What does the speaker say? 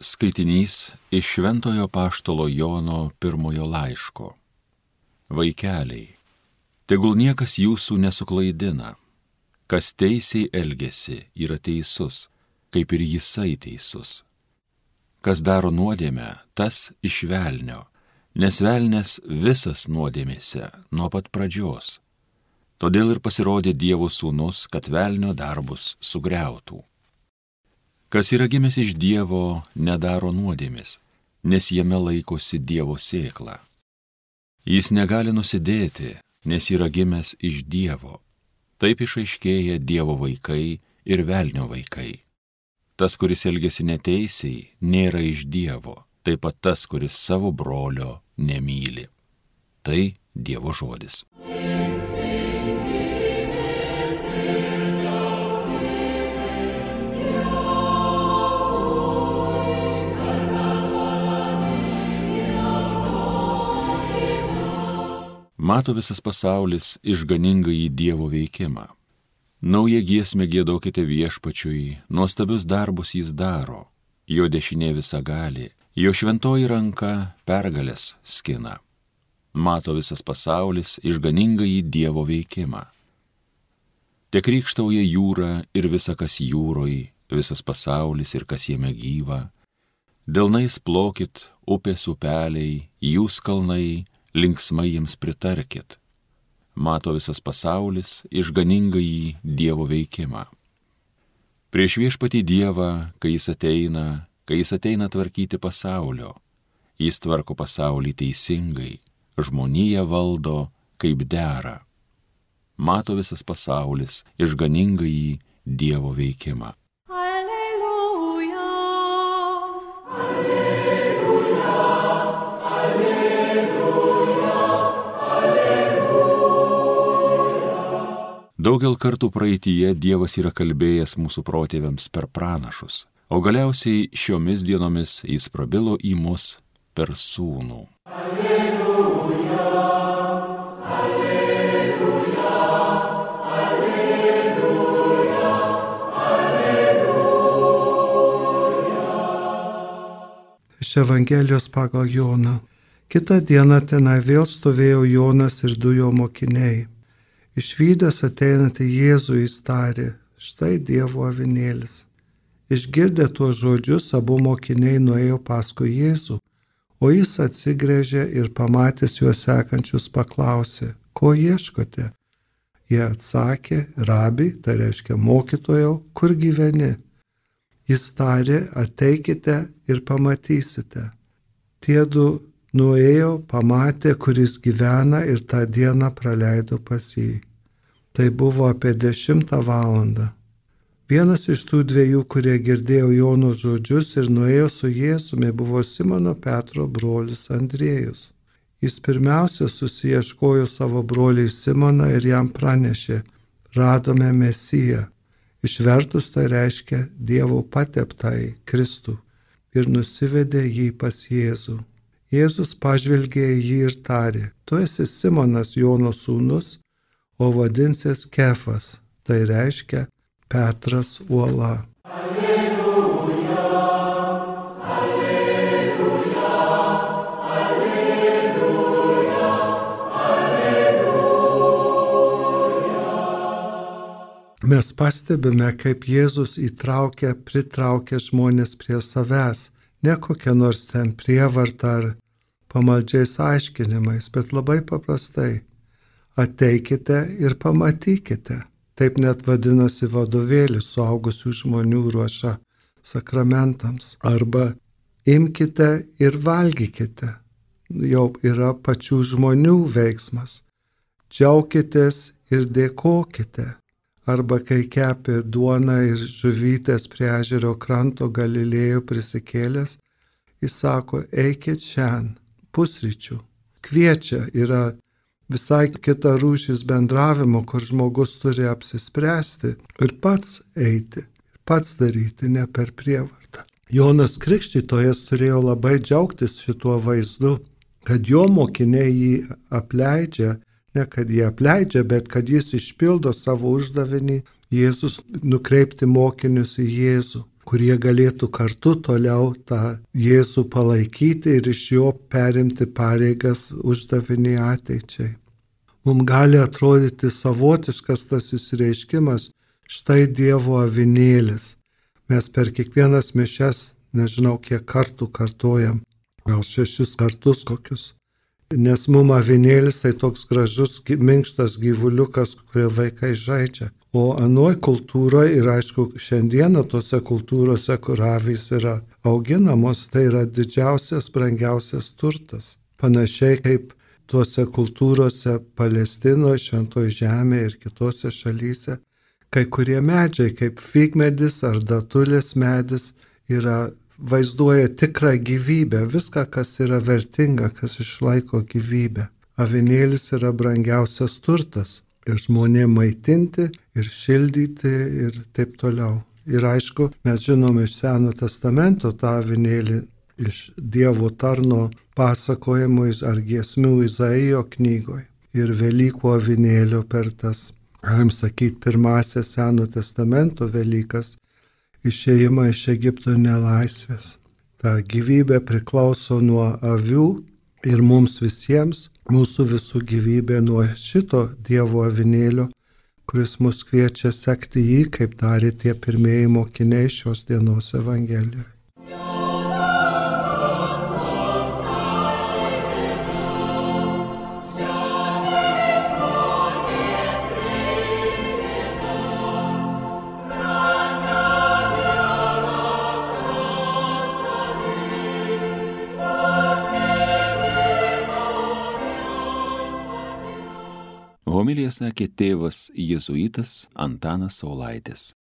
Skaitinys iš Šventojo Apaštalo Jono pirmojo laiško. Vaikeliai, tegul niekas jūsų nesuklaidina. Kas teisiai elgiasi, yra teisus, kaip ir jisai teisus. Kas daro nuodėmę, tas iš velnio, nes velnias visas nuodėmėse nuo pat pradžios. Todėl ir pasirodė Dievo sūnus, kad velnio darbus sugriautų. Kas yra gimęs iš Dievo, nedaro nuodėmės, nes jame laikosi Dievo sėkla. Jis negali nusidėti, nes yra gimęs iš Dievo. Taip išaiškėja Dievo vaikai ir velnio vaikai. Tas, kuris elgiasi neteisiai, nėra iš Dievo, taip pat tas, kuris savo brolio nemyli. Tai Dievo žodis. Mato visas pasaulis išganingąjį Dievo veikimą. Naują giesmę giedokite Viešpačiui, nuostabius darbus jis daro, jo dešinė visagalė, jo šventoji ranka pergalės skina. Mato visas pasaulis išganingąjį Dievo veikimą. Te krykštauja jūra ir visa kas jūroj, visas pasaulis ir kas jame gyva. Delnais plokit, upės upeliai, jūs kalnai, linksmai jiems pritarkit. Mato visas pasaulis išganingąjį Dievo veikimą. Prieš Viešpatį Dievą, kai jis ateina tvarkyti pasaulio, jis tvarko pasaulį teisingai, žmoniją valdo kaip dera. Mato visas pasaulis išganingąjį Dievo veikimą. Daugel kartų praeityje Dievas yra kalbėjęs mūsų protėviams per pranašus, o galiausiai šiomis dienomis jis prabilo į mus per sūnų. Alleluja, alleluja, alleluja, alleluja. Iš Evangelijos pagal Joną. Kitą dieną tenai vėl stovėjo Jonas ir du jo mokiniai. Išvydęs ateinantį Jėzų jis tarė, štai Dievo avinėlis. Išgirdę tuos žodžius, abu mokiniai nuėjo paskui Jėzų, o jis atsigręžė ir pamatęs juos sekančius paklausė, ko ieškote? Jie atsakė, rabi, tai reiškia mokytojau, kur gyveni? Jis tarė, ateikite ir pamatysite. Tiedu nuėjo, pamatė, kur jis gyvena ir tą dieną praleido pas jį. Tai buvo apie 10 valandą. Vienas iš tų dviejų, kurie girdėjo Jono žodžius ir nuėjo su Jėzumi, buvo Simono Petro brolis Andriejus. Jis pirmiausia susiieškojo savo brolį Simoną ir jam pranešė, radome Mesiją. Išvertus tai reiškia Dievo pateptąjį Kristų ir nusivedė jį pas Jėzų. Jėzus pažvelgė į jį ir tarė, tu esi Simonas Jono sūnus, o vadinsies Kefas, tai reiškia Petras uola. Alleluja, alleluja, alleluja, alleluja. Mes pastebime, kaip Jėzus pritraukia žmonės prie savęs, ne kokia nors ten prievarta ar pamaldžiais aiškinimais, bet labai paprastai. Ateikite ir pamatykite. Taip net vadinasi vadovėlis suaugusių žmonių ruoša sakramentams. Arba imkite ir valgykite. Jau yra pačių žmonių veiksmas. Džiaukitės ir dėkokite. Arba kai kepė duoną ir žuvytės prie ežero kranto Galilėjų prisikėlęs, jis sako, eikit šiandien, pusryčių. Kviečia yra visai kita rūšis bendravimo, kur žmogus turi apsispręsti ir pats eiti, pats daryti, ne per prievartą. Jonas Krikštytojas turėjo labai džiaugtis šituo vaizdu, kad jo mokiniai jį apleidžia, ne kad jį apleidžia, bet kad jis išpildo savo uždavinį Jėzus nukreipti mokinius į Jėzų. kurie galėtų kartu toliau tą Jėzų palaikyti ir iš jo perimti pareigas uždavinį ateičiai. Mums gali atrodyti savotiškas tas išreiškimas, štai Dievo avinėlis. Mes per kiekvienas mišias, nežinau kiek kartų kartojam, gal 6 kartus kokius. Nes mums avinėlis tai toks gražus, minkštas gyvuliukas, kurio vaikai žaidžia. O anoj kultūroje ir aišku, šiandieną tose kultūrose, kur avys yra auginamos, tai yra didžiausias, brangiausias turtas. Panašiai kaip tuose kultūrose Palestinoje, Šventoje Žemėje ir kitose šalyse, kai kurie medžiai, kaip figmedis ar datulės medis, vaizduoja tikrą gyvybę, viską, kas yra vertinga, kas išlaiko gyvybę. Avinėlis yra brangiausias turtas. Ir žmonėm maitinti, ir šildyti, ir taip toliau. Ir aišku, mes žinome iš Seno testamento tą avinėlį, iš Dievo tarno pasakojimų ar giesmių Izaijo knygoje. Ir Velykų avinėlio per tas, galim sakyti, pirmąsias Seno testamento Velykas, išėjimą iš Egipto nelaisvės. Ta gyvybė priklauso nuo avių ir mums visiems, mūsų visų gyvybė nuo šito Dievo avinėlio, kuris mus kviečia sekti jį, kaip darė tie pirmieji mokiniai šios dienos Evangelijoje. Homiliją sakė tėvas jėzuitas Antanas Saulaitis.